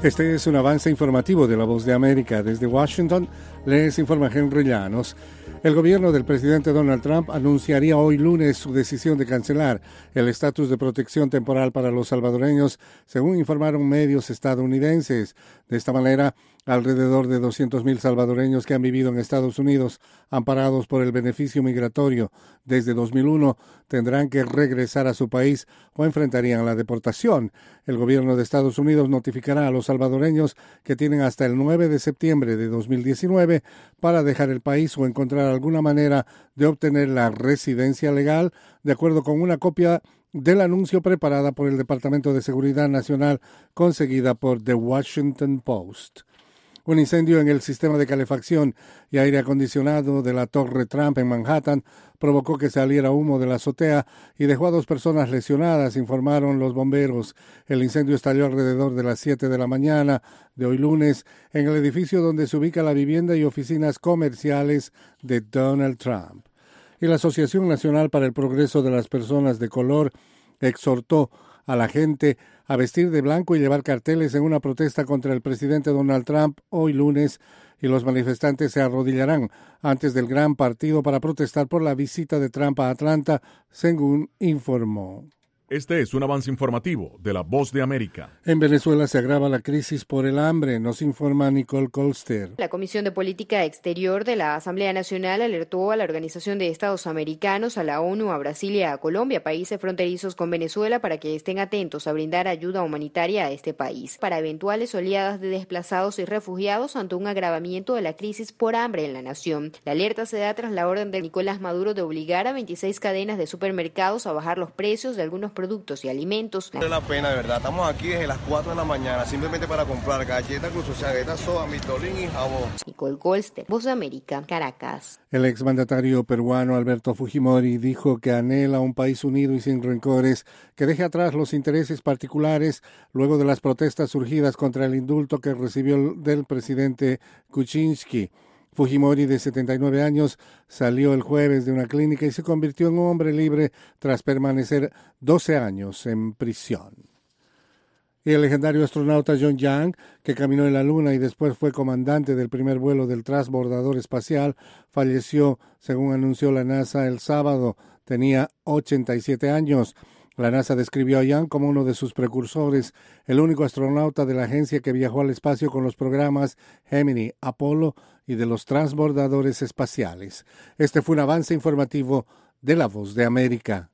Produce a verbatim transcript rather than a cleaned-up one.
Este es un avance informativo de La Voz de América. Desde Washington les informa Henry Llanos. El gobierno del presidente Donald Trump anunciaría hoy lunes su decisión de cancelar el estatus de protección temporal para los salvadoreños, según informaron medios estadounidenses. De esta manera, alrededor de doscientos mil salvadoreños que han vivido en Estados Unidos, amparados por el beneficio migratorio desde dos mil uno, tendrán que regresar a su país o enfrentarían la deportación. El gobierno de Estados Unidos notificará a los salvadoreños que tienen hasta el nueve de septiembre de dos mil diecinueve para dejar el país o encontrar alguna manera de obtener la residencia legal, de acuerdo con una copia del anuncio preparada por el Departamento de Seguridad Nacional conseguida por The Washington Post. Un incendio en el sistema de calefacción y aire acondicionado de la Torre Trump en Manhattan provocó que saliera humo de la azotea y dejó a dos personas lesionadas, informaron los bomberos. El incendio estalló alrededor de las siete de la mañana de hoy lunes en el edificio donde se ubica la vivienda y oficinas comerciales de Donald Trump. Y la Asociación Nacional para el Progreso de las Personas de Color exhortó a la gente a vestir de blanco y llevar carteles en una protesta contra el presidente Donald Trump hoy lunes, y los manifestantes se arrodillarán antes del gran partido para protestar por la visita de Trump a Atlanta, según informó. Este es un avance informativo de La Voz de América. En Venezuela se agrava la crisis por el hambre, nos informa Nicole Colster. La Comisión de Política Exterior de la Asamblea Nacional alertó a la Organización de Estados Americanos, a la ONU, a Brasil y a Colombia, países fronterizos con Venezuela, para que estén atentos a brindar ayuda humanitaria a este país para eventuales oleadas de desplazados y refugiados ante un agravamiento de la crisis por hambre en la nación. La alerta se da tras la orden de Nicolás Maduro de obligar a veintiséis cadenas de supermercados a bajar los precios de algunos productos productos y alimentos. Vale la pena, de verdad. Estamos aquí desde las cuatro de la mañana simplemente para comprar galletas, incluso galletas, soda, mitolín y jabón. Nicole Colster, Voz de América, Caracas. El exmandatario peruano Alberto Fujimori dijo que anhela un país unido y sin rencores, que deje atrás los intereses particulares luego de las protestas surgidas contra el indulto que recibió del presidente Kuczynski. Fujimori, de setenta y nueve años, salió el jueves de una clínica y se convirtió en un hombre libre tras permanecer doce años en prisión. Y el legendario astronauta John Young, que caminó en la Luna y después fue comandante del primer vuelo del transbordador espacial, falleció, según anunció la NASA el sábado. Tenía ochenta y siete años. La NASA describió a Young como uno de sus precursores, el único astronauta de la agencia que viajó al espacio con los programas Gemini, Apolo y de los transbordadores espaciales. Este fue un avance informativo de La Voz de América.